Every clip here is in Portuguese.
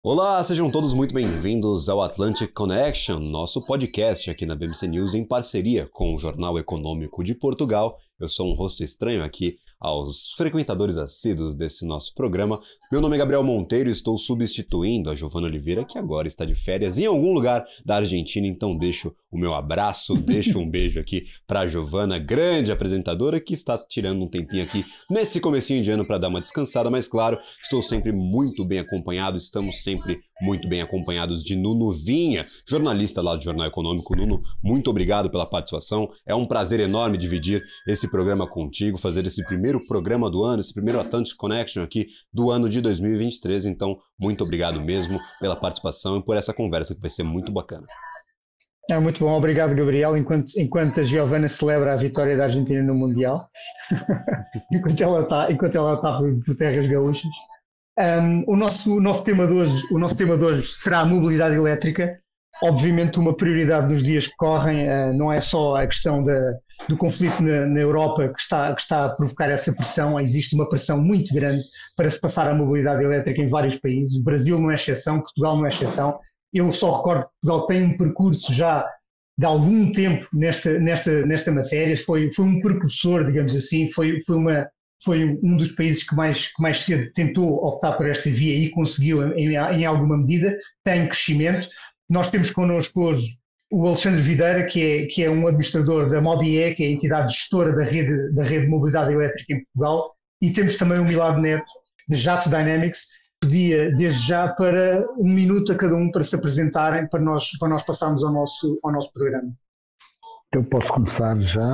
Olá, sejam todos muito bem-vindos ao Atlantic Connection, nosso podcast aqui na BBC News em parceria com o Jornal Econômico de Portugal. Eu sou um rosto estranho aqui aos frequentadores assíduos desse nosso programa. Meu nome é Gabriel Monteiro e estou substituindo a Giovana Oliveira, que agora está de férias em algum lugar da Argentina, então deixo o meu abraço, deixo um beijo aqui para a Giovana, grande apresentadora, que está tirando um tempinho aqui nesse comecinho de ano para dar uma descansada, mas claro, estou sempre muito bem acompanhado, estamos sempre muito bem acompanhados de Nuno Vinha, jornalista lá do Jornal Econômico. Nuno, muito obrigado pela participação, é um prazer enorme dividir esse programa contigo, fazer esse primeiro programa do ano, esse primeiro Atlantic Connection aqui do ano de 2023, então muito obrigado mesmo pela participação e por essa conversa que vai ser muito bacana. É muito bom, obrigado Gabriel, enquanto a Giovana celebra a vitória da Argentina no Mundial, enquanto ela está por terras gaúchas. O nosso tema de hoje será a mobilidade elétrica. Obviamente uma prioridade nos dias que correm, não é só a questão do conflito na Europa que está a provocar essa pressão. Existe uma pressão muito grande para se passar a mobilidade elétrica em vários países. O Brasil não é exceção, Portugal não é exceção. Eu só recordo que Portugal tem um percurso já de algum tempo nesta matéria. Foi um precursor, digamos assim, foi um dos países que mais cedo tentou optar por esta via e conseguiu em alguma medida. Tem crescimento. Nós temos connosco hoje o Alexandre Videira, que é um administrador da Mobie, que é a entidade gestora da rede de mobilidade elétrica em Portugal, e temos também o Milad Neto, de Jato Dynamics. Pedia desde já para 1 minuto a cada um para se apresentarem, para nós passarmos ao nosso programa. Eu posso começar já.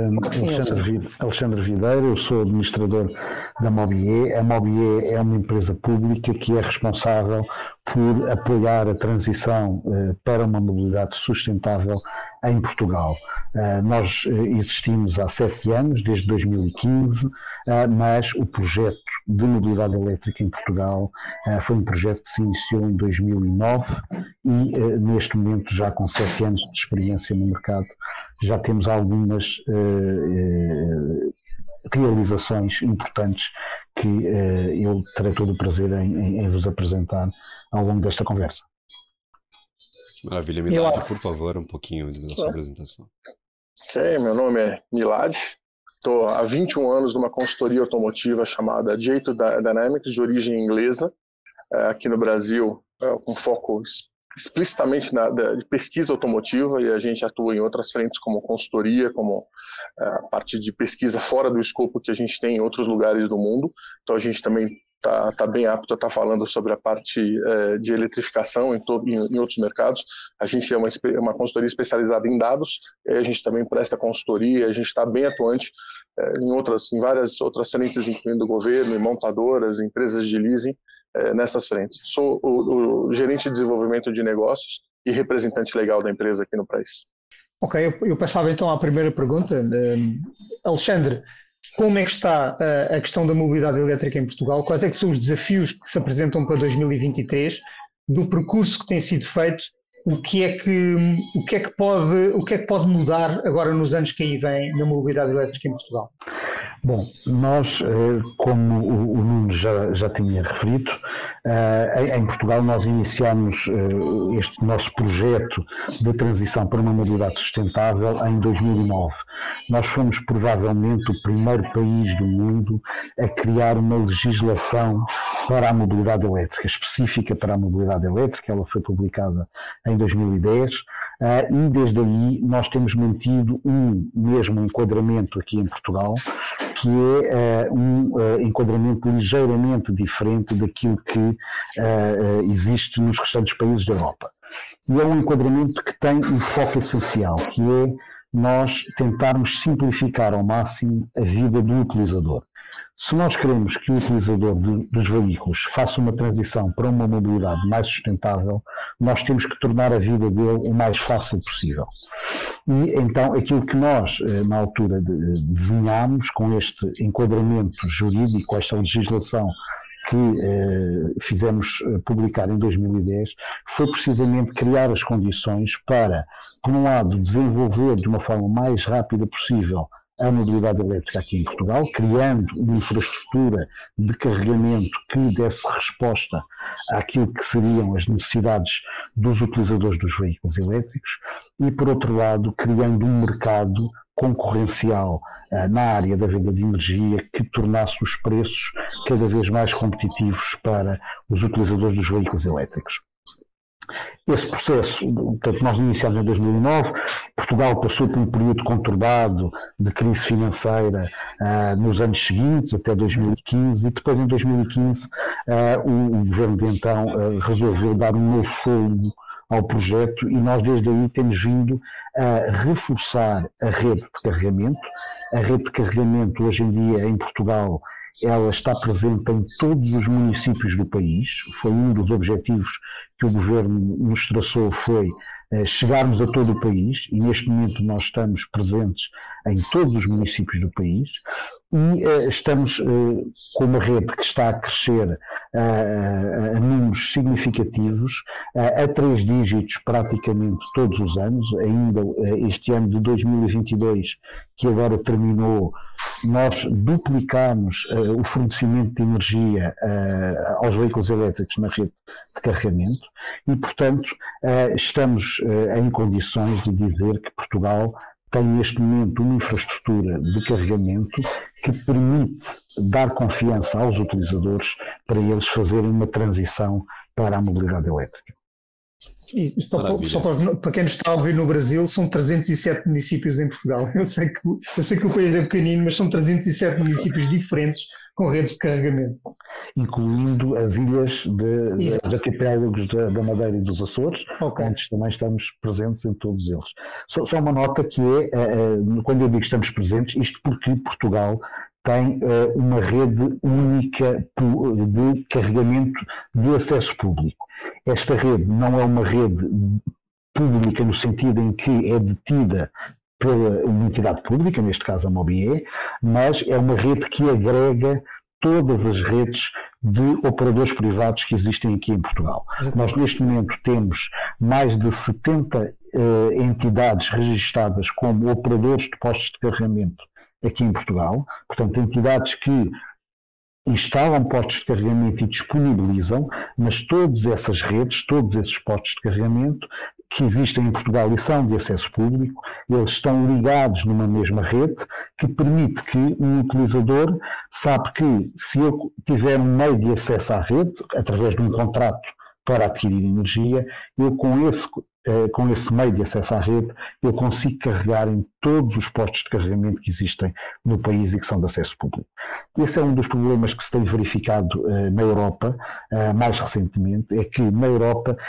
Alexandre Videira, eu sou administrador da Mobie. A Mobie é uma empresa pública que é responsável por apoiar a transição para uma mobilidade sustentável em Portugal. Nós existimos há 7 anos, desde 2015, mas o projeto de mobilidade elétrica em Portugal foi um projeto que se iniciou em 2009 e neste momento, já com 7 anos de experiência no mercado, já temos algumas realizações importantes que eu terei todo o prazer em vos apresentar ao longo desta conversa. Maravilha, Milad, por favor, um pouquinho da sua apresentação. Ok, meu nome é Milad, estou há 21 anos numa consultoria automotiva chamada Jato Dynamics, de origem inglesa, aqui no Brasil, com foco explicitamente de pesquisa automotiva, e a gente atua em outras frentes como consultoria, como a parte de pesquisa fora do escopo que a gente tem em outros lugares do mundo. Então a gente também está bem apto a estar falando sobre a parte de eletrificação em outros mercados. A gente é uma consultoria especializada em dados, e a gente também presta consultoria, a gente está bem atuante em várias outras frentes, incluindo o governo, montadoras, empresas de leasing, nessas frentes. Sou o gerente de desenvolvimento de negócios e representante legal da empresa aqui no país. Ok, eu passava então à primeira pergunta. Alexandre, como é que está a questão da mobilidade elétrica em Portugal? Quais é que são os desafios que se apresentam para 2023, do percurso que tem sido feito? O que é que pode mudar agora nos anos que aí vêm na mobilidade elétrica em Portugal? Bom, nós, como o Nuno já tinha referido, em Portugal nós iniciamos este nosso projeto de transição para uma mobilidade sustentável em 2009. Nós fomos provavelmente o primeiro país do mundo a criar uma legislação para a mobilidade elétrica, específica para a mobilidade elétrica. Ela foi publicada em 2010. E desde aí nós temos mantido um mesmo enquadramento aqui em Portugal, que é um enquadramento ligeiramente diferente daquilo que existe nos restantes países da Europa. E é um enquadramento que tem um foco essencial, que é nós tentarmos simplificar ao máximo a vida do utilizador. Se nós queremos que o utilizador dos veículos faça uma transição para uma mobilidade mais sustentável, nós temos que tornar a vida dele o mais fácil possível. E então aquilo que nós, na altura, desenhámos com este enquadramento jurídico, esta legislação que fizemos publicar em 2010, foi precisamente criar as condições para, por um lado, desenvolver de uma forma mais rápida possível a mobilidade elétrica aqui em Portugal, criando uma infraestrutura de carregamento que desse resposta àquilo que seriam as necessidades dos utilizadores dos veículos elétricos e, por outro lado, criando um mercado concorrencial na área da venda de energia que tornasse os preços cada vez mais competitivos para os utilizadores dos veículos elétricos. Esse processo, portanto, nós iniciamos em 2009, Portugal passou por um período conturbado de crise financeira nos anos seguintes, até 2015, e depois em 2015 o governo de então resolveu dar um novo fôlego ao projeto e nós desde aí temos vindo a reforçar a rede de carregamento. A rede de carregamento hoje em dia em Portugal ela está presente em todos os municípios do país. Foi um dos objetivos que o governo nos traçou, foi chegarmos a todo o país, e neste momento nós estamos presentes em todos os municípios do país e estamos com uma rede que está a crescer a números significativos, a 3 dígitos praticamente todos os anos. Ainda este ano de 2022, que agora terminou, nós duplicamos o fornecimento de energia aos veículos elétricos na rede de carregamento e, portanto, estamos em condições de dizer que Portugal tem neste momento uma infraestrutura de carregamento que permite dar confiança aos utilizadores para eles fazerem uma transição para a mobilidade elétrica. E para quem nos está a ouvir no Brasil, são 307 municípios em Portugal. Eu sei que o país é pequenino, mas são 307 municípios diferentes com redes de carregamento. Incluindo as ilhas de arquipélagos da Madeira e dos Açores, onde também estamos presentes em todos eles. Só uma nota que quando eu digo que estamos presentes, isto porque Portugal tem uma rede única de carregamento de acesso público. Esta rede não é uma rede pública no sentido em que é detida pela uma entidade pública, neste caso a Mobié, mas é uma rede que agrega todas as redes de operadores privados que existem aqui em Portugal. Nós neste momento temos mais de 70 entidades registadas como operadores de postos de carregamento aqui em Portugal, portanto entidades que instalam postos de carregamento e disponibilizam, mas todas essas redes, todos esses postos de carregamento que existem em Portugal e são de acesso público, eles estão ligados numa mesma rede que permite que um utilizador sabe que se eu tiver um meio de acesso à rede, através de um contrato para adquirir energia, eu com esse meio de acesso à rede, eu consigo carregar em todos os postos de carregamento que existem no país e que são de acesso público. Esse é um dos problemas que se tem verificado na Europa mais recentemente, é que na Europa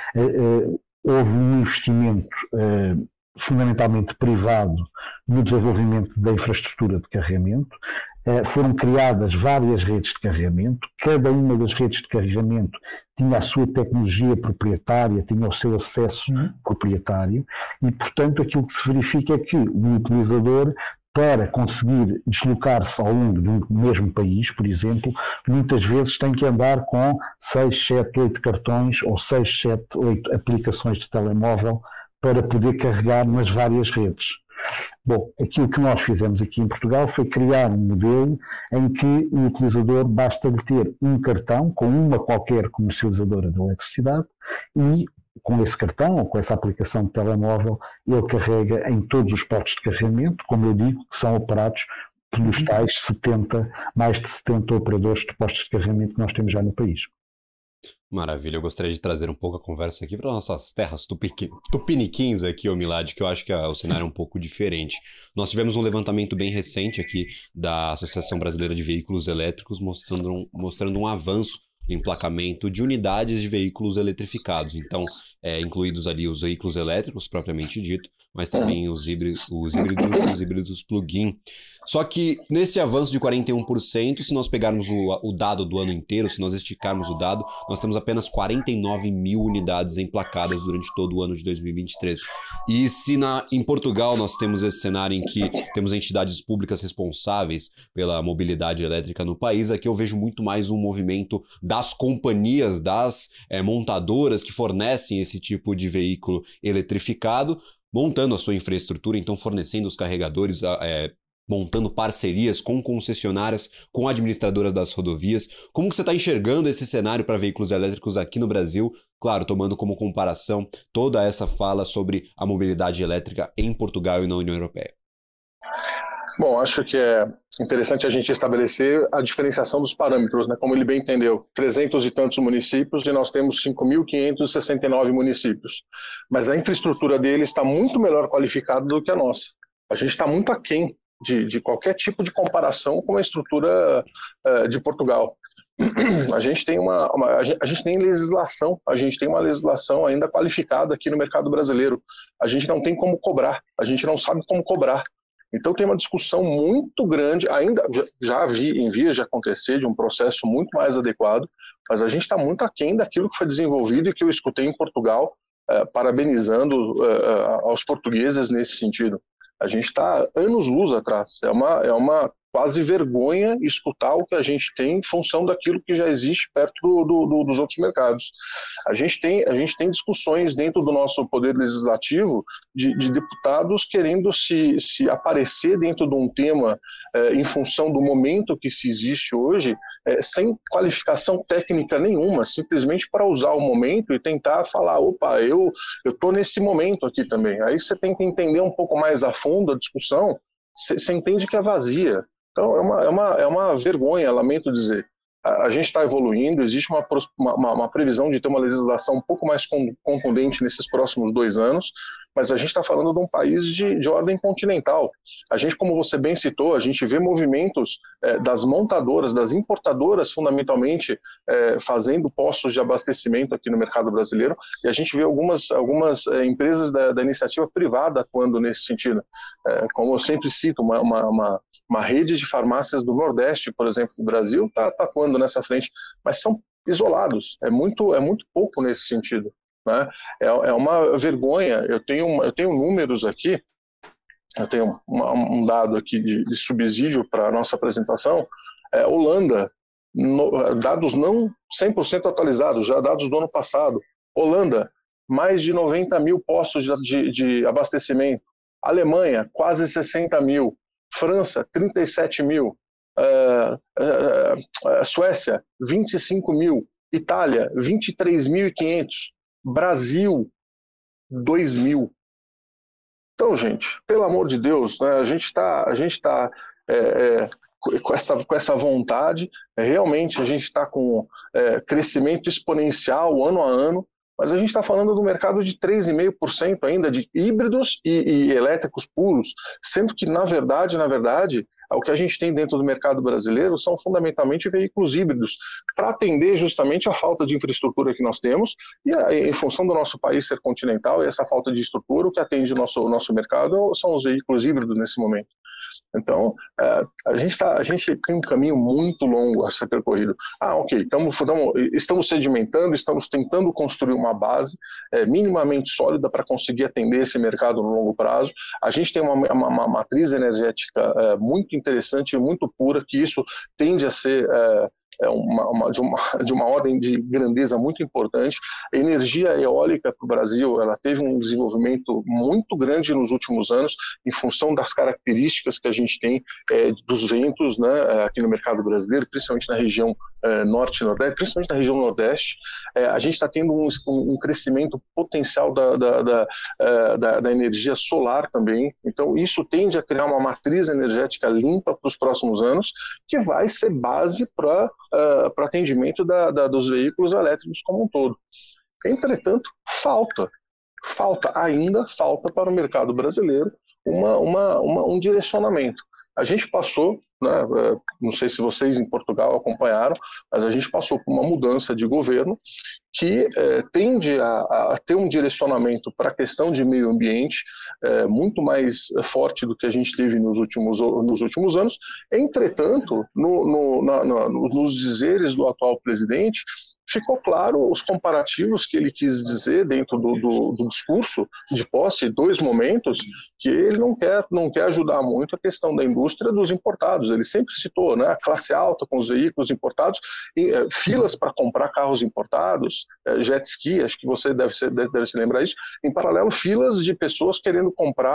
houve um investimento fundamentalmente privado no desenvolvimento da infraestrutura de carregamento. Foram criadas várias redes de carregamento, cada uma das redes de carregamento tinha a sua tecnologia proprietária, tinha o seu acesso proprietário e, portanto, aquilo que se verifica é que o utilizador, para conseguir deslocar-se ao longo de um mesmo país, por exemplo, muitas vezes tem que andar com 6, 7, 8 cartões ou 6, 7, 8 aplicações de telemóvel para poder carregar nas várias redes. Bom, aquilo que nós fizemos aqui em Portugal foi criar um modelo em que o utilizador basta-lhe ter um cartão com uma qualquer comercializadora de eletricidade e com esse cartão ou com essa aplicação de telemóvel ele carrega em todos os postos de carregamento, como eu digo, que são operados pelos tais mais de 70 operadores de postos de carregamento que nós temos já no país. Maravilha, eu gostaria de trazer um pouco a conversa aqui para nossas terras tupiniquins aqui, Milad, que eu acho que o cenário é um pouco diferente. Nós tivemos um levantamento bem recente aqui da Associação Brasileira de Veículos Elétricos mostrando um avanço no emplacamento de unidades de veículos eletrificados. Então, incluídos ali os veículos elétricos, propriamente dito, mas também os híbridos plug-in. Só que nesse avanço de 41%, se nós pegarmos o dado do ano inteiro, se nós esticarmos o dado, nós temos apenas 49 mil unidades emplacadas durante todo o ano de 2023. E se em Portugal nós temos esse cenário em que temos entidades públicas responsáveis pela mobilidade elétrica no país, aqui eu vejo muito mais um movimento das companhias, das montadoras que fornecem esse tipo de veículo eletrificado, montando a sua infraestrutura, então fornecendo os carregadores montando parcerias com concessionárias, com administradoras das rodovias. Como que você está enxergando esse cenário para veículos elétricos aqui no Brasil? Claro, tomando como comparação toda essa fala sobre a mobilidade elétrica em Portugal e na União Europeia. Bom, acho que é interessante a gente estabelecer a diferenciação dos parâmetros, né? Como ele bem entendeu, 300 e tantos municípios e nós temos 5.569 municípios. Mas a infraestrutura deles está muito melhor qualificada do que a nossa. A gente está muito aquém de qualquer tipo de comparação com a estrutura de Portugal. A gente tem a gente tem legislação, a gente tem uma legislação ainda qualificada aqui no mercado brasileiro. A gente não tem como cobrar, a gente não sabe como cobrar. Então tem uma discussão muito grande, ainda já vi em vias de acontecer, de um processo muito mais adequado, mas a gente está muito aquém daquilo que foi desenvolvido e que eu escutei em Portugal, parabenizando aos portugueses nesse sentido. A gente está anos-luz atrás, é uma quase vergonha escutar o que a gente tem em função daquilo que já existe perto dos outros mercados. A gente tem discussões dentro do nosso poder legislativo de deputados querendo se aparecer dentro de um tema em função do momento que se existe hoje, sem qualificação técnica nenhuma, simplesmente para usar o momento e tentar falar, opa, eu estou nesse momento aqui também. Aí você tem que entender um pouco mais a fundo a discussão, você entende que é vazia. Então, é uma vergonha, lamento dizer. A gente está evoluindo, existe uma previsão de ter uma legislação um pouco mais contundente nesses próximos 2 anos, mas a gente está falando de um país de ordem continental. A gente, como você bem citou, a gente vê movimentos das montadoras, das importadoras, fundamentalmente, fazendo postos de abastecimento aqui no mercado brasileiro, e a gente vê algumas empresas da iniciativa privada atuando nesse sentido. Como eu sempre cito, uma rede de farmácias do Nordeste, por exemplo, do Brasil, está atuando nessa frente, mas são isolados, é muito pouco nesse sentido. Né? É uma vergonha. Eu tenho números aqui, eu tenho um dado aqui de subsídio para a nossa apresentação. Holanda, dados não 100% atualizados, já dados do ano passado. Holanda, mais de 90 mil postos de abastecimento. Alemanha, quase 60 mil. França, 37 mil. Suécia, 25 mil. Itália, 23.500. Brasil, 2.000. Então, gente, pelo amor de Deus, né, a gente tá com essa vontade, realmente a gente está com crescimento exponencial ano a ano, mas a gente está falando do mercado de 3,5% ainda de híbridos e elétricos puros, sendo que, na verdade, o que a gente tem dentro do mercado brasileiro são fundamentalmente veículos híbridos, para atender justamente a falta de infraestrutura que nós temos, e em função do nosso país ser continental e essa falta de estrutura, o que atende o nosso mercado são os veículos híbridos nesse momento. Então, a gente tem um caminho muito longo a ser percorrido. Ok, estamos sedimentando, estamos tentando construir uma base minimamente sólida para conseguir atender esse mercado no longo prazo. A gente tem uma matriz energética muito interessante e muito pura, que isso tende a ser de uma ordem de grandeza muito importante. A energia eólica para o Brasil, ela teve um desenvolvimento muito grande nos últimos anos, em função das características que a gente tem dos ventos, né, aqui no mercado brasileiro, principalmente na região norte e nordeste, principalmente na região nordeste. A gente está tendo um crescimento potencial da energia solar também. Então, isso tende a criar uma matriz energética limpa para os próximos anos, que vai ser base para atendimento dos veículos elétricos como um todo. Entretanto, ainda falta para o mercado brasileiro um direcionamento. A gente passou, né, não sei se vocês em Portugal acompanharam, mas a gente passou por uma mudança de governo que tende a ter um direcionamento para a questão de meio ambiente muito mais forte do que a gente teve nos últimos anos. Entretanto, nos dizeres do atual presidente, ficou claro os comparativos que ele quis dizer dentro do discurso de posse, 2 momentos, que ele não quer ajudar muito a questão da indústria dos importados. Ele sempre citou, né, a classe alta com os veículos importados, filas para comprar carros importados, jet ski, acho que você deve se lembrar disso, em paralelo, filas de pessoas querendo comprar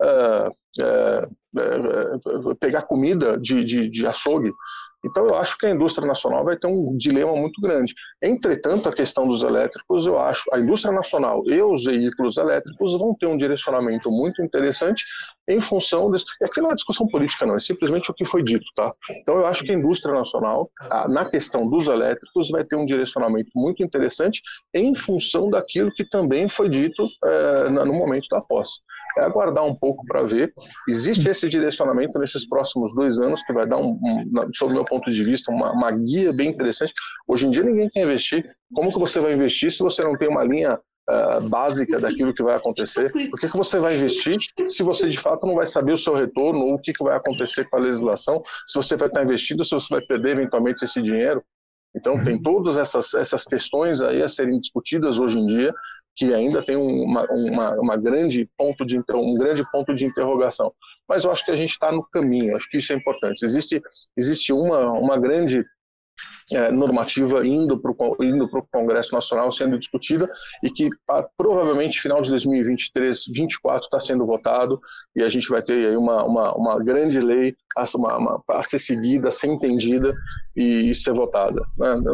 pegar comida de açougue. Então, eu acho que a indústria nacional vai ter um dilema muito grande. Entretanto, a questão dos elétricos, eu acho, a indústria nacional e os veículos elétricos vão ter um direcionamento muito interessante em função desse... E aqui não é discussão política, não, é simplesmente o que foi dito, tá? Então, eu acho que a indústria nacional, na questão dos elétricos, vai ter um direcionamento muito interessante em função daquilo que também foi dito no momento da posse. É aguardar um pouco para ver. Existe esse direcionamento nesses próximos 2 anos, que vai dar, sob o meu ponto de vista, uma guia bem interessante. Hoje em dia ninguém quer investir. Como que você vai investir se você não tem uma linha básica daquilo que vai acontecer? Por que você vai investir se você de fato não vai saber o seu retorno ou o que vai acontecer com a legislação, se você vai estar investindo, se você vai perder eventualmente esse dinheiro? Então tem todas essas questões aí a serem discutidas hoje em dia, que ainda tem um grande ponto de interrogação. Mas eu acho que a gente está no caminho, acho que isso é importante. Existe uma grande normativa indo para o Congresso Nacional sendo discutida e que provavelmente final de 2023, 2024 está sendo votado e a gente vai ter aí uma grande lei a ser seguida, a ser entendida e ser votada.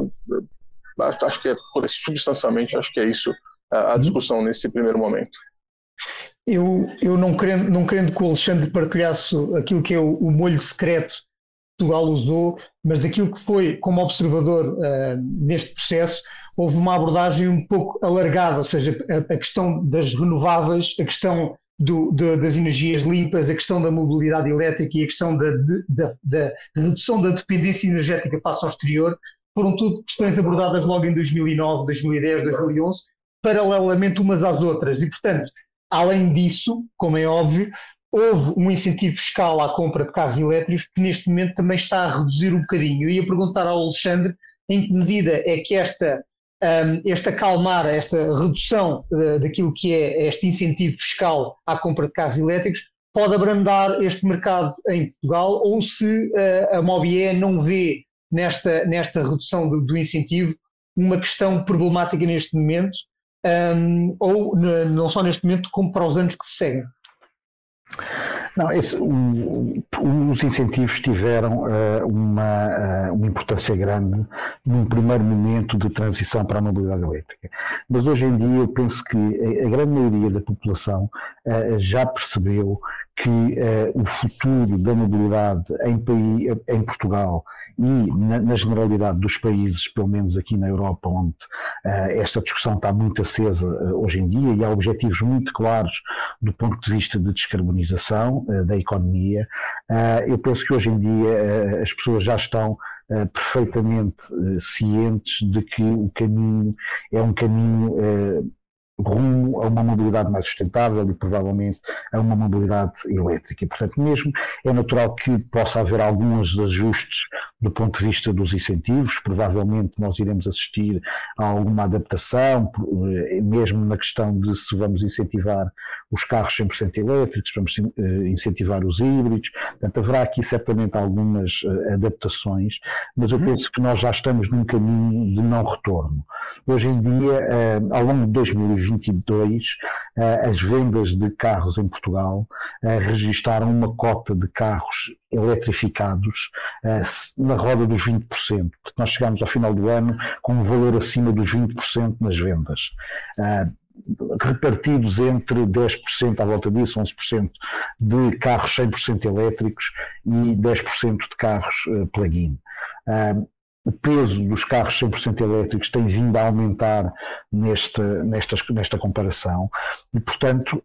Acho que substancialmente, acho que é isso a discussão nesse primeiro momento. Eu não querendo que o Alexandre partilhasse aquilo que é o molho secreto que Portugal usou, mas daquilo que foi como observador neste processo, houve uma abordagem um pouco alargada, ou seja, a questão das renováveis, a questão das energias limpas, a questão da mobilidade elétrica e a questão da redução da dependência energética face ao exterior, foram tudo questões abordadas logo em 2009, 2010, 2011, paralelamente umas às outras. E, portanto, além disso, como é óbvio, houve um incentivo fiscal à compra de carros elétricos que neste momento também está a reduzir um bocadinho. Eu ia perguntar ao Alexandre em que medida é que esta redução daquilo que é este incentivo fiscal à compra de carros elétricos pode abrandar este mercado em Portugal, ou se a MOBIE não vê nesta redução do incentivo uma questão problemática neste momento, ou não só neste momento, como para os anos que se seguem. Não, os incentivos tiveram uma importância grande num primeiro momento de transição para a mobilidade elétrica. Mas hoje em dia eu penso que a grande maioria da população já percebeu que o futuro da mobilidade em Portugal e na generalidade dos países, pelo menos aqui na Europa, onde esta discussão está muito acesa hoje em dia e há objetivos muito claros do ponto de vista de descarbonização da economia, eu penso que hoje em dia as pessoas já estão perfeitamente cientes de que o caminho é um caminho rumo a uma mobilidade mais sustentável e provavelmente a uma mobilidade elétrica. E, portanto, mesmo é natural que possa haver alguns ajustes do ponto de vista dos incentivos, provavelmente nós iremos assistir a alguma adaptação, mesmo na questão de se vamos incentivar os carros 100% elétricos, vamos incentivar os híbridos, portanto haverá aqui certamente algumas adaptações, mas eu penso que nós já estamos num caminho de não retorno. Hoje em dia, ao longo de 2022, as vendas de carros em Portugal registaram uma cota de carros eletrificados na roda dos 20%. Portanto, nós chegamos ao final do ano com um valor acima dos 20% nas vendas, repartidos entre 10% à volta disso, 11% de carros 100% elétricos e 10% de carros plug-in. O peso dos carros 100% elétricos tem vindo a aumentar nesta comparação e, portanto,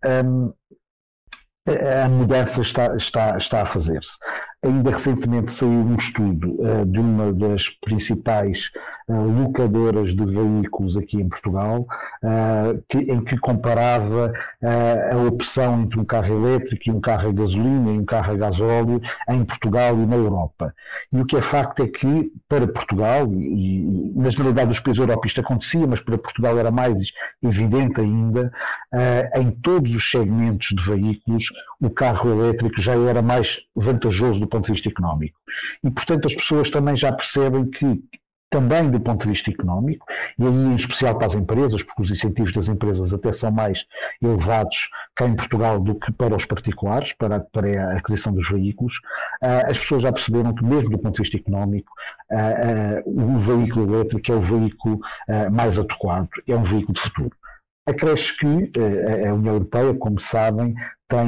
a mudança está a fazer-se. Ainda recentemente saiu um estudo de uma das principais locadoras de veículos aqui em Portugal, em que comparava a opção entre um carro elétrico e um carro a gasolina e um carro a gasóleo em Portugal e na Europa. E o que é facto é que para Portugal, e na generalidade dos países da Europa isto acontecia, mas para Portugal era mais evidente ainda, em todos os segmentos de veículos o carro elétrico já era mais vantajoso do ponto de vista económico. E, portanto, as pessoas também já percebem que também do ponto de vista económico, e aí em especial para as empresas, porque os incentivos das empresas até são mais elevados cá em Portugal do que para os particulares, para a aquisição dos veículos. As pessoas já perceberam que mesmo do ponto de vista económico, o veículo elétrico é o veículo mais adequado, é um veículo de futuro. Acresce que a União Europeia, como sabem, tem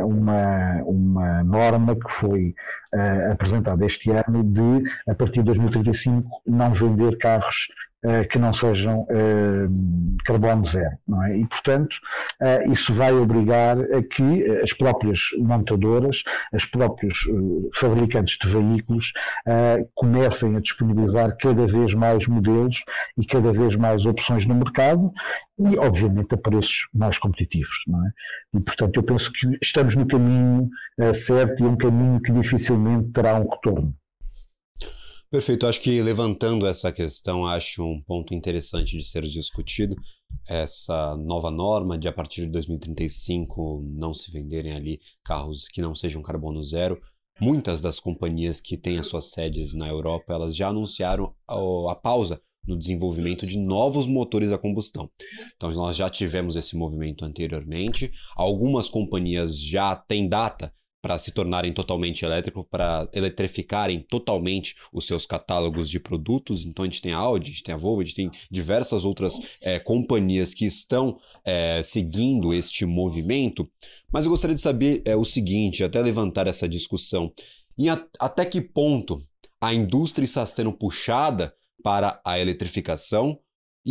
uma norma que foi apresentada este ano de, a partir de 2035, não vender carros que não sejam carbono zero, não é? E, portanto, isso vai obrigar a que as próprias montadoras, os próprios fabricantes de veículos comecem a disponibilizar cada vez mais modelos e cada vez mais opções no mercado e, obviamente, a preços mais competitivos, não é? E, portanto, eu penso que estamos no caminho certo e um caminho que dificilmente terá um retorno. Perfeito, acho que levantando essa questão, acho um ponto interessante de ser discutido, essa nova norma de a partir de 2035 não se venderem ali carros que não sejam carbono zero. Muitas das companhias que têm as suas sedes na Europa, elas já anunciaram a pausa no desenvolvimento de novos motores a combustão. Então nós já tivemos esse movimento anteriormente, algumas companhias já têm data para se tornarem totalmente elétricos, para eletrificarem totalmente os seus catálogos de produtos. Então a gente tem a Audi, a gente tem a Volvo, a gente tem diversas outras companhias que estão seguindo este movimento. Mas eu gostaria de saber o seguinte, até levantar essa discussão, até que ponto a indústria está sendo puxada para a eletrificação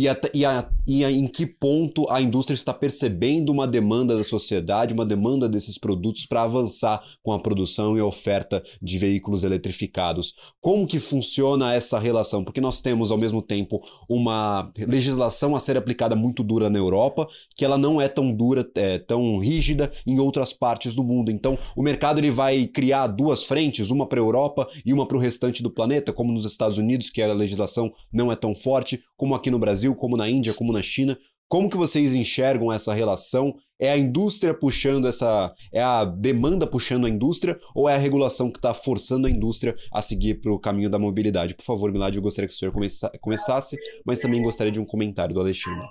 e em que ponto a indústria está percebendo uma demanda da sociedade, uma demanda desses produtos para avançar com a produção e a oferta de veículos eletrificados. Como que funciona essa relação? Porque nós temos, ao mesmo tempo, uma legislação a ser aplicada muito dura na Europa, que ela não é tão dura, tão rígida em outras partes do mundo. Então, o mercado ele vai criar duas frentes, uma para a Europa e uma para o restante do planeta, como nos Estados Unidos, que a legislação não é tão forte, como aqui no Brasil, como na Índia, como na China. Como que vocês enxergam essa relação? É a indústria puxando é a demanda puxando a indústria ou é a regulação que está forçando a indústria a seguir para o caminho da mobilidade? Por favor, Milad, eu gostaria que o senhor começasse, mas também gostaria de um comentário do Alexandre.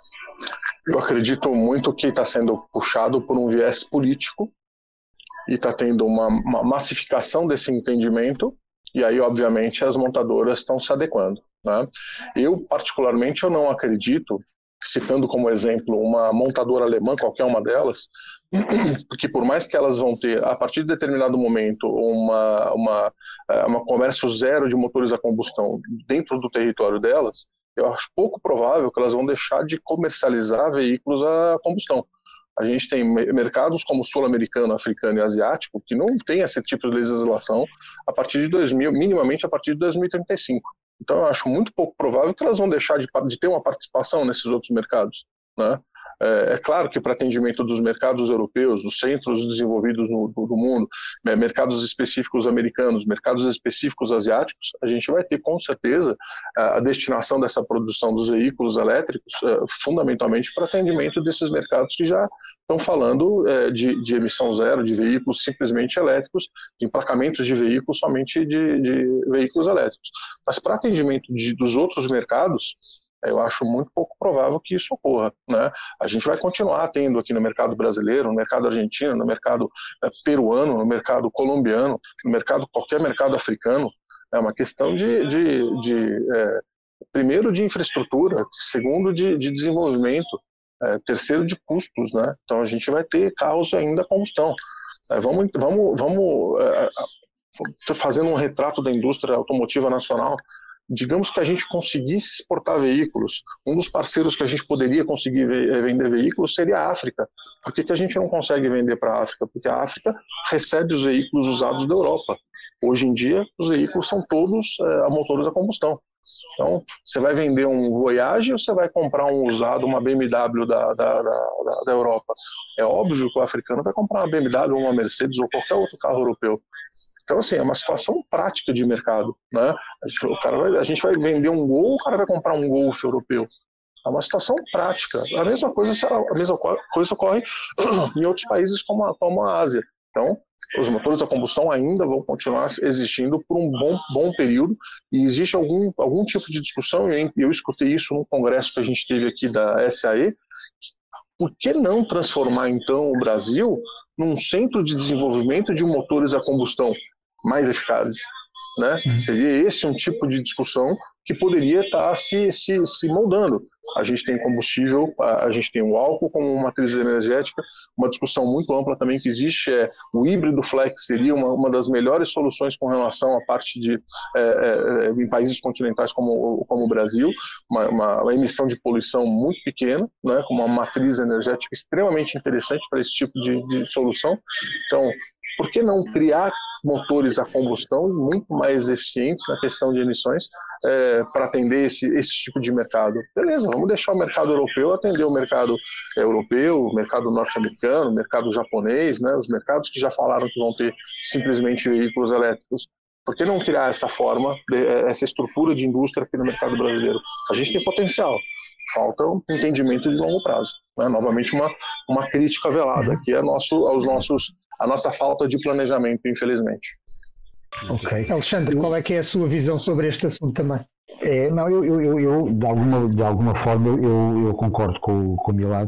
Eu acredito muito que está sendo puxado por um viés político e está tendo uma massificação desse entendimento e aí, obviamente, as montadoras estão se adequando, né? Eu, particularmente, eu não acredito, citando como exemplo uma montadora alemã, qualquer uma delas, porque por mais que elas vão ter, a partir de determinado momento, uma comércio zero de motores a combustão dentro do território delas, eu acho pouco provável que elas vão deixar de comercializar veículos a combustão. A gente tem mercados como sul-americano, africano e asiático que não tem esse tipo de legislação a partir de 2000, minimamente a partir de 2035. Então eu acho muito pouco provável que elas vão deixar de ter uma participação nesses outros mercados, né? É claro que para atendimento dos mercados europeus, dos centros desenvolvidos do mundo, mercados específicos americanos, mercados específicos asiáticos, a gente vai ter com certeza a destinação dessa produção dos veículos elétricos fundamentalmente para atendimento desses mercados que já estão falando de emissão zero, de veículos simplesmente elétricos, de emplacamentos de veículos somente de veículos elétricos. Mas para atendimento dos outros mercados, eu acho muito pouco provável que isso ocorra, né? A gente vai continuar tendo aqui no mercado brasileiro, no mercado argentino, no mercado peruano, no mercado colombiano, no mercado, qualquer mercado africano, é uma questão primeiro de infraestrutura, segundo de desenvolvimento, terceiro de custos, né? Então a gente vai ter carros ainda a combustão. Vamos fazendo um retrato da indústria automotiva nacional. Digamos que a gente conseguisse exportar veículos, um dos parceiros que a gente poderia conseguir vender veículos seria a África. Por que a gente não consegue vender para a África? Porque a África recebe os veículos usados da Europa. Hoje em dia, os veículos são todos a motores a combustão. Então, você vai vender um Voyage ou você vai comprar um usado, uma BMW da Europa? É óbvio que o africano vai comprar uma BMW, uma Mercedes ou qualquer outro carro europeu. Então, assim, é uma situação prática de mercado, né? A gente vai vender um Gol, o cara vai comprar um Golf europeu. É uma situação prática. A mesma coisa ocorre em outros países como a Ásia. Então, os motores a combustão ainda vão continuar existindo por um bom período, e existe algum tipo de discussão, e eu escutei isso num congresso que a gente teve aqui da SAE, por que não transformar então o Brasil num centro de desenvolvimento de motores a combustão mais eficazes? Né? Seria esse um tipo de discussão que poderia estar se moldando. A gente tem combustível, a gente tem o álcool como matriz energética. Uma discussão muito ampla também que existe é o híbrido flex, seria uma das melhores soluções com relação à parte de em países continentais como o Brasil, uma emissão de poluição muito pequena, né? Com uma matriz energética extremamente interessante para esse tipo de solução. Então, por que não criar motores a combustão muito mais eficientes na questão de emissões para atender esse tipo de mercado? Beleza, vamos deixar o mercado europeu atender o mercado europeu, o mercado norte-americano, o mercado japonês, né? Os mercados que já falaram que vão ter simplesmente veículos elétricos. Por que não criar essa forma, essa estrutura de indústria aqui no mercado brasileiro? A gente tem potencial. Falta um entendimento de longo prazo. Né? Novamente, uma crítica velada aqui a nossa falta de planejamento, infelizmente. Ok. Alexandre, qual é que é a sua visão sobre este assunto também? Não, eu de alguma forma eu concordo com o Milad.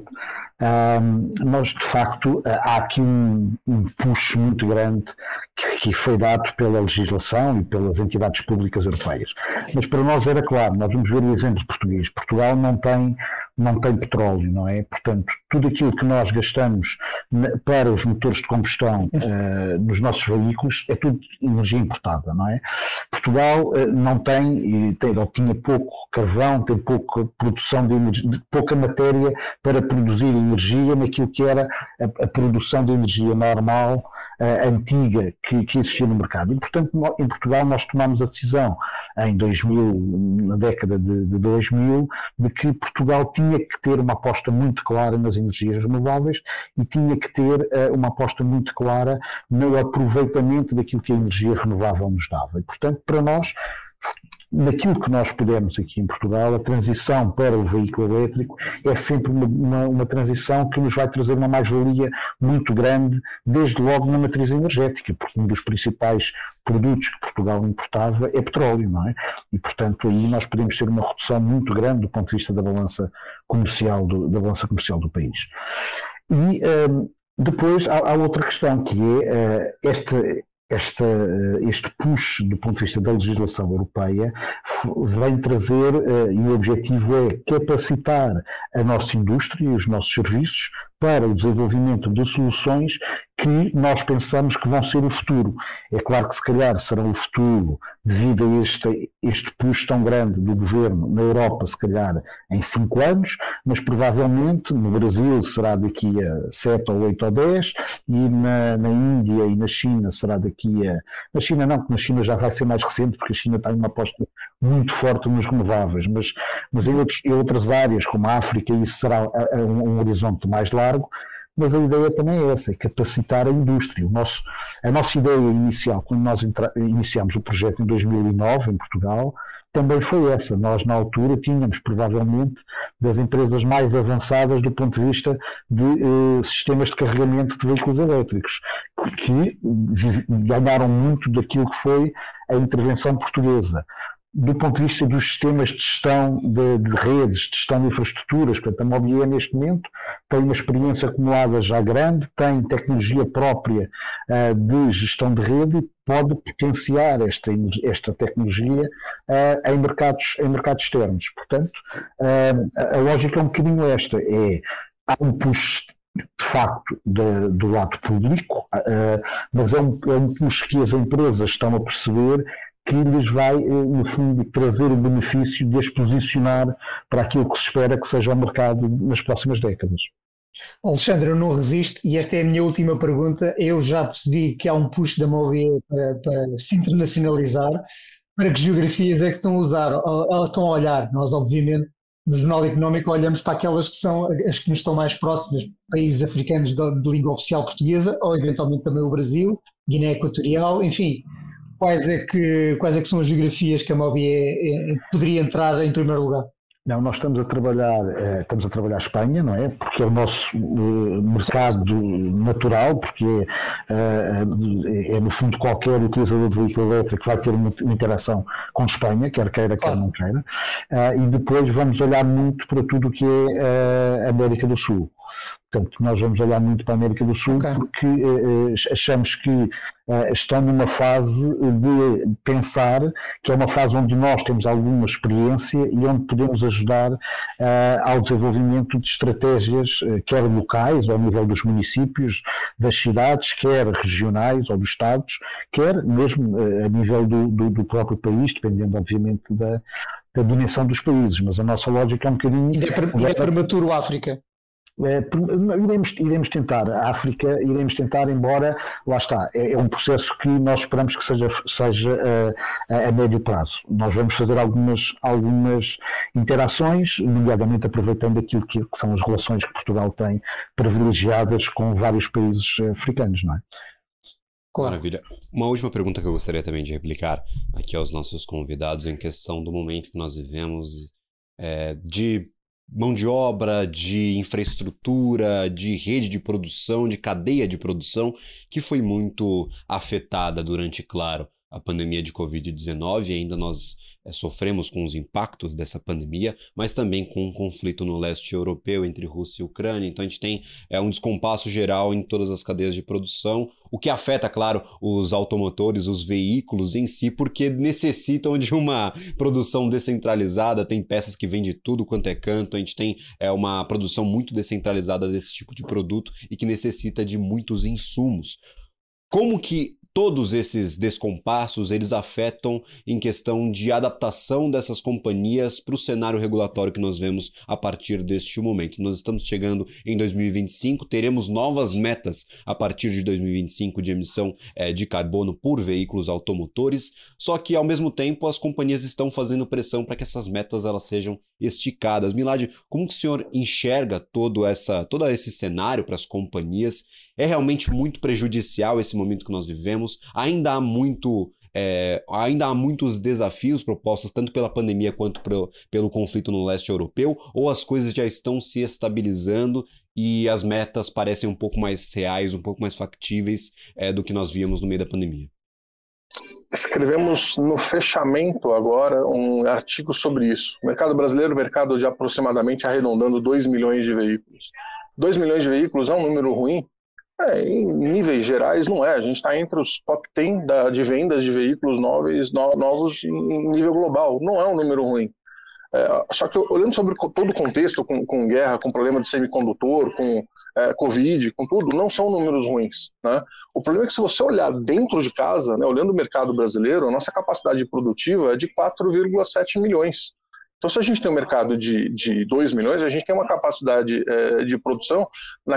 Nós, de facto, há aqui um push muito grande que foi dado pela legislação e pelas entidades públicas europeias. Mas para nós era claro, nós vamos ver o exemplo português. Portugal não tem petróleo, não é? Portanto, tudo aquilo que nós gastamos para os motores de combustão nos nossos veículos é tudo energia importada, não é? Portugal não tem, ou tinha pouco carvão, tem pouca produção de energia, pouca matéria para produzir energia naquilo que era a produção de energia normal, antiga, que existia no mercado. E, portanto, em Portugal nós tomamos a decisão em 2000, na década de 2000, de que Portugal tinha que ter uma aposta muito clara nas energias renováveis e tinha que ter uma aposta muito clara no aproveitamento daquilo que a energia renovável nos dava. E, portanto, para nós, naquilo que nós pudermos aqui em Portugal, a transição para o veículo elétrico é sempre uma transição que nos vai trazer uma mais-valia muito grande, desde logo na matriz energética, porque um dos principais produtos que Portugal importava é petróleo, não é? E, portanto, aí nós podemos ter uma redução muito grande do ponto de vista da balança comercial do país. E depois há outra questão, que é este push do ponto de vista da legislação europeia vem trazer, e o objetivo é capacitar a nossa indústria e os nossos serviços para o desenvolvimento de soluções que nós pensamos que vão ser o futuro. É claro que se calhar serão o futuro devido a este push tão grande do governo na Europa, se calhar em 5 anos, mas provavelmente no Brasil será daqui a 7 ou 8 ou 10, e na Índia e na China será daqui a... Na China não, porque na China já vai ser mais recente, porque a China tem uma aposta muito forte nos renováveis, mas em outras áreas, como a África, isso será um horizonte mais largo. Mas a ideia também é essa, é capacitar a indústria. A nossa ideia inicial, quando nós iniciámos o projeto em 2009, em Portugal, também foi essa. Nós, na altura, tínhamos, provavelmente, das empresas mais avançadas do ponto de vista de sistemas de carregamento de veículos elétricos, que ganharam muito daquilo que foi a intervenção portuguesa. Do ponto de vista dos sistemas de gestão de redes, de gestão de infraestruturas, portanto, a Mobié neste momento tem uma experiência acumulada já grande, tem tecnologia própria de gestão de rede e pode potenciar esta tecnologia em mercados externos. Portanto, a lógica é um bocadinho esta, há um push de facto do lado público, mas é um push que as empresas estão a perceber que lhes vai, no fundo, trazer o benefício de as posicionar para aquilo que se espera que seja o mercado nas próximas décadas. Alexandre, eu não resisto, e esta é a minha última pergunta. Eu já percebi que há um push da Mobié para se internacionalizar. Para que geografias é que estão a usar? Estão a olhar? Nós, obviamente, no Jornal Económico olhamos para aquelas que são as que nos estão mais próximas, países africanos de língua oficial portuguesa, ou eventualmente também o Brasil, Guiné Equatorial, enfim. Quais é que são as geografias que a Mobié poderia entrar em primeiro lugar? Não, nós estamos a trabalhar Espanha, não é? Porque é o nosso mercado natural, porque é no fundo qualquer utilizador de veículo elétrico que vai ter uma interação com Espanha, quer queira, quer não queira. E depois vamos olhar muito para tudo o que é a América do Sul. Portanto, nós vamos olhar muito para a América do Sul porque achamos que estão numa fase de pensar que é uma fase onde nós temos alguma experiência e onde podemos ajudar ao desenvolvimento de estratégias, quer locais, ao nível dos municípios, das cidades, quer regionais ou dos estados, quer mesmo a nível do próprio país, dependendo obviamente da dimensão dos países. Mas a nossa lógica é um bocadinho... E é prematuro a África? Iremos tentar a África, embora, lá está, é um processo que nós esperamos que seja a médio prazo. Nós vamos fazer algumas interações, nomeadamente aproveitando aquilo que são as relações que Portugal tem privilegiadas com vários países africanos, não é? Claro. Maravilha. Uma última pergunta que eu gostaria também de replicar aqui aos nossos convidados em questão do momento que nós vivemos, de mão de obra, de infraestrutura, de rede de produção, de cadeia de produção, que foi muito afetada durante, claro, a pandemia de Covid-19, e ainda nós sofremos com os impactos dessa pandemia, mas também com um conflito no leste europeu entre Rússia e Ucrânia. Então a gente tem um descompasso geral em todas as cadeias de produção, o que afeta, claro, os automotores, os veículos em si, porque necessitam de uma produção descentralizada, tem peças que vêm de tudo quanto é canto, a gente tem uma produção muito descentralizada desse tipo de produto e que necessita de muitos insumos. Como que todos esses descompassos, eles afetam em questão de adaptação dessas companhias para o cenário regulatório que nós vemos a partir deste momento? Nós estamos chegando em 2025, teremos novas metas a partir de 2025 de emissão de carbono por veículos automotores, só que ao mesmo tempo as companhias estão fazendo pressão para que essas metas elas sejam esticadas. Milad, como que o senhor enxerga todo esse cenário para as companhias? É realmente muito prejudicial esse momento que nós vivemos? Ainda há muitos desafios propostos tanto pela pandemia quanto pelo conflito no leste europeu, ou as coisas já estão se estabilizando e as metas parecem um pouco mais reais, um pouco mais factíveis do que nós víamos no meio da pandemia? Escrevemos no fechamento agora um artigo sobre isso. O mercado brasileiro, mercado de aproximadamente arredondando 2 milhões de veículos. 2 milhões de veículos é um número ruim? Em níveis gerais não é. A gente está entre os top 10 de vendas de veículos novos em nível global. Não é um número ruim. Só que olhando sobre todo o contexto, com guerra, com problema de semicondutor, com Covid, com tudo, não são números ruins, né? O problema é que se você olhar dentro de casa, né, olhando o mercado brasileiro, a nossa capacidade produtiva é de 4,7 milhões. Então, se a gente tem um mercado de 2 milhões, a gente tem uma capacidade de produção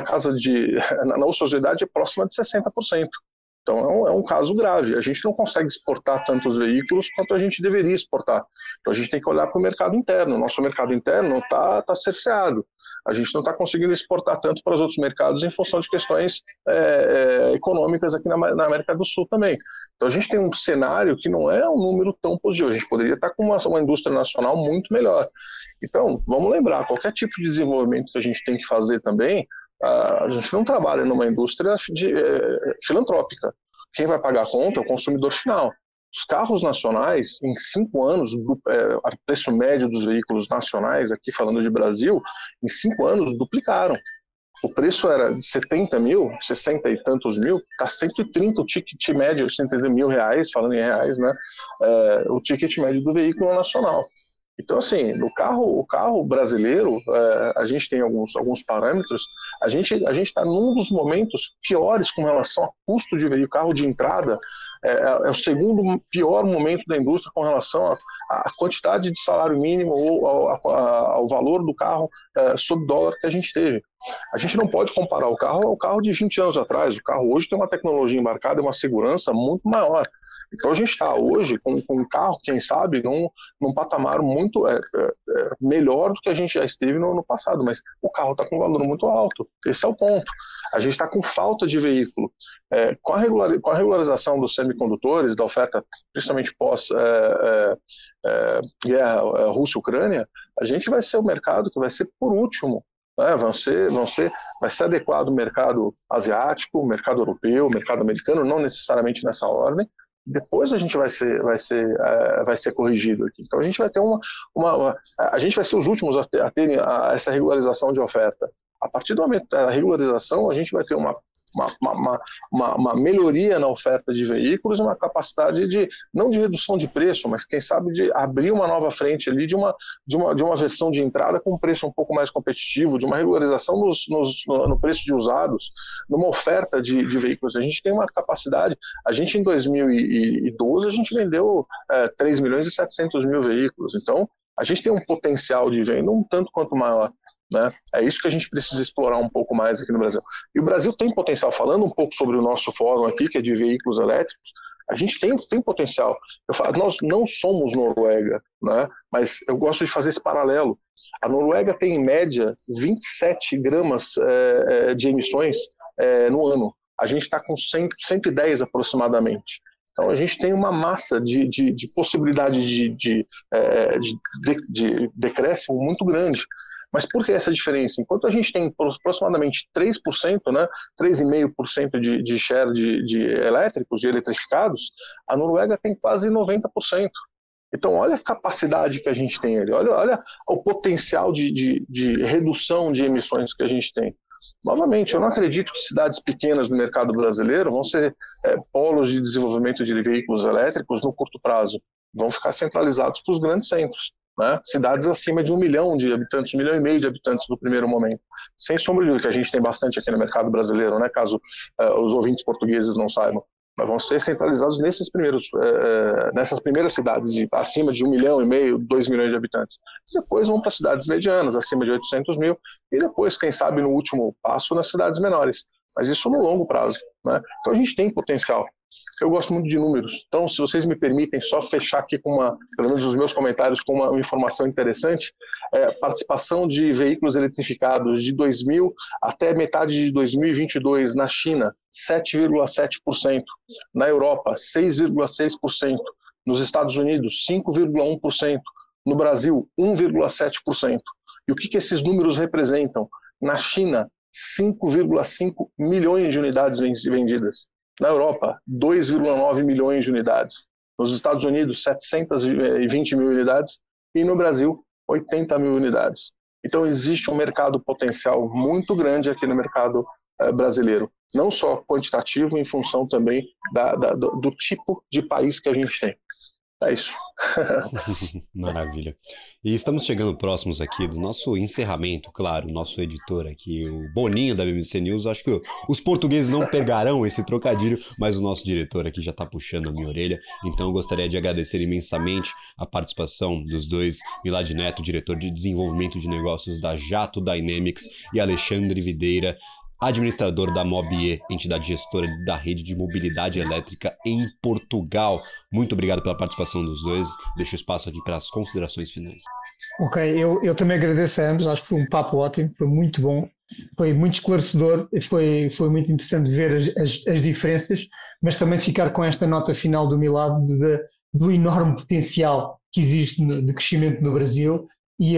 na ociosidade próxima de 60%. Então, é um caso grave. A gente não consegue exportar tantos veículos quanto a gente deveria exportar. Então, a gente tem que olhar para o mercado interno. O nosso mercado interno está cerceado. A gente não está conseguindo exportar tanto para os outros mercados em função de questões econômicas aqui na América do Sul também. Então, a gente tem um cenário que não é um número tão positivo. A gente poderia estar com uma indústria nacional muito melhor. Então, vamos lembrar, qualquer tipo de desenvolvimento que a gente tem que fazer também, a gente não trabalha numa indústria filantrópica. Quem vai pagar a conta é o consumidor final. Os carros nacionais, em 5 anos, o preço médio dos veículos nacionais, aqui falando de Brasil, em 5 anos duplicaram. O preço era de 70 mil, 60 e tantos mil, está 130 o ticket médio, 130 mil reais, falando em reais, né? O ticket médio do veículo nacional. Então, assim, o carro brasileiro, a gente tem alguns parâmetros, a gente está num dos momentos piores com relação ao custo de veículo, carro de entrada, é o segundo pior momento da indústria com relação à quantidade de salário mínimo ou ao valor do carro sob dólar que a gente teve. A gente não pode comparar o carro ao carro de 20 anos atrás. O carro hoje tem uma tecnologia embarcada e uma segurança muito maior. Então a gente está hoje com um carro, quem sabe, num patamar muito melhor do que a gente já esteve no passado, mas o carro está com um valor muito alto. Esse é o ponto. A gente está com falta de veículo. Com a regularização dos semicondutores, da oferta, principalmente pós-guerra Rússia-Ucrânia, a gente vai ser o mercado que vai ser por último. Vai ser adequado o mercado asiático, o mercado europeu, o mercado americano, não necessariamente nessa ordem. Depois a gente vai ser corrigido aqui. Então a gente vai ter a gente vai ser os últimos a terem essa regularização de oferta. A partir do momento da regularização, a gente vai ter uma melhoria na oferta de veículos, uma capacidade não de redução de preço, mas quem sabe de abrir uma nova frente ali de uma versão de entrada com um preço um pouco mais competitivo, de uma regularização no preço de usados, numa oferta de veículos. A gente tem uma capacidade, em 2012 a gente vendeu 3 milhões e 700 mil veículos, então a gente tem um potencial de venda um tanto quanto maior. Né? É isso que a gente precisa explorar um pouco mais aqui no Brasil. E o Brasil tem potencial, falando um pouco sobre o nosso fórum aqui, que é de veículos elétricos, a gente tem potencial. Nós não somos Noruega, né? Mas eu gosto de fazer esse paralelo. A Noruega tem, em média, 27 gramas de emissões no ano. A gente está com 110 aproximadamente. Então a gente tem uma massa de possibilidade de decréscimo muito grande. Mas por que essa diferença? Enquanto a gente tem aproximadamente 3%, né, 3,5% de share de elétricos, de eletrificados, a Noruega tem quase 90%. Então olha a capacidade que a gente tem ali, olha o potencial de redução de emissões que a gente tem. Novamente, eu não acredito que cidades pequenas no mercado brasileiro vão ser polos de desenvolvimento de veículos elétricos no curto prazo. Vão ficar centralizados para os grandes centros. Né? Cidades acima de 1 milhão de habitantes, 1,5 milhão de habitantes no primeiro momento. Sem sombra de dúvida, que a gente tem bastante aqui no mercado brasileiro, né? Caso os ouvintes portugueses não saibam. Mas vão ser centralizados nessas primeiras cidades acima de 1,5 milhão, 2 milhões de habitantes. Depois vão para cidades medianas, acima de 800 mil, e depois, quem sabe, no último passo, nas cidades menores. Mas isso no longo prazo. Né? Então a gente tem potencial. Eu gosto muito de números, então se vocês me permitem só fechar aqui com pelo menos os meus comentários com uma informação interessante, participação de veículos eletrificados de 2000 até metade de 2022 na China, 7,7%, na Europa, 6,6%, nos Estados Unidos, 5,1%, no Brasil, 1,7%. E o que esses números representam? Na China, 5,5 milhões de unidades vendidas. Na Europa, 2,9 milhões de unidades. Nos Estados Unidos, 720 mil unidades. E no Brasil, 80 mil unidades. Então, existe um mercado potencial muito grande aqui no mercado brasileiro. Não só quantitativo, em função também do tipo de país que a gente tem. É isso. Maravilha. E estamos chegando próximos aqui do nosso encerramento, claro, o nosso editor aqui, o Boninho da BBC News. Acho que os portugueses não pegarão esse trocadilho, mas o nosso diretor aqui já está puxando a minha orelha. Então eu gostaria de agradecer imensamente a participação dos dois, Milad Neto, diretor de desenvolvimento de negócios da Jato Dynamics, e Alexandre Videira, administrador da Mobie, entidade gestora da rede de mobilidade elétrica em Portugal. Muito obrigado pela participação dos dois. Deixo espaço aqui para as considerações finais. Ok, eu também agradeço a ambos, acho que foi um papo ótimo, foi muito bom, foi muito esclarecedor, foi muito interessante ver as diferenças, mas também ficar com esta nota final do Milad do enorme potencial que existe de crescimento no Brasil e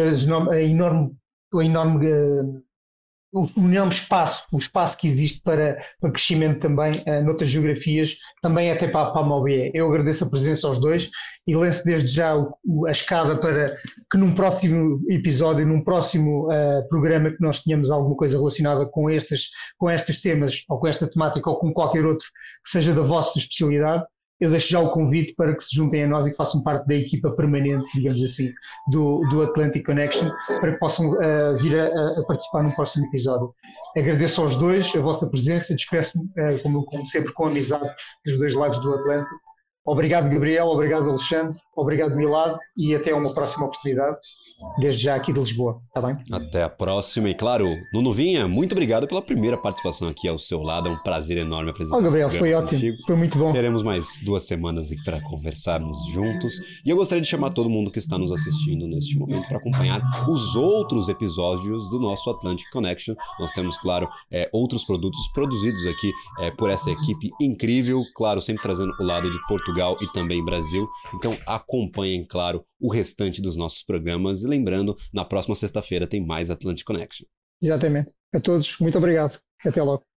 o enorme espaço, o espaço que existe para crescimento também noutras geografias, também até para a Mobie. Eu agradeço a presença aos dois e lanço desde já a escada para que num próximo episódio, num próximo programa que nós tenhamos alguma coisa relacionada com estes temas, ou com esta temática, ou com qualquer outro que seja da vossa especialidade. Eu deixo já o convite para que se juntem a nós e que façam parte da equipa permanente, digamos assim, do Atlantic Connection, para que possam vir a participar no próximo episódio. Agradeço aos dois a vossa presença, despeço-me, como sempre, com a amizade dos dois lados do Atlântico. Obrigado, Gabriel, obrigado, Alexandre, obrigado, Milad, e até uma próxima oportunidade, desde já aqui de Lisboa, está bem? Até a próxima, e claro, Nuno Vinha, muito obrigado pela primeira participação aqui ao seu lado, é um prazer enorme apresentar Gabriel, esse foi programa ótimo, contigo. foi muito bom. Teremos mais 2 semanas aqui para conversarmos juntos, e eu gostaria de chamar todo mundo que está nos assistindo neste momento para acompanhar os outros episódios do nosso Atlantic Connection. Nós temos, claro, outros produtos produzidos aqui por essa equipe incrível, claro, sempre trazendo o lado de Portugal e também Brasil. Então acompanhem, claro, o restante dos nossos programas. E lembrando, na próxima sexta-feira tem mais Atlantic Connection. Exatamente. A todos, muito obrigado. Até logo.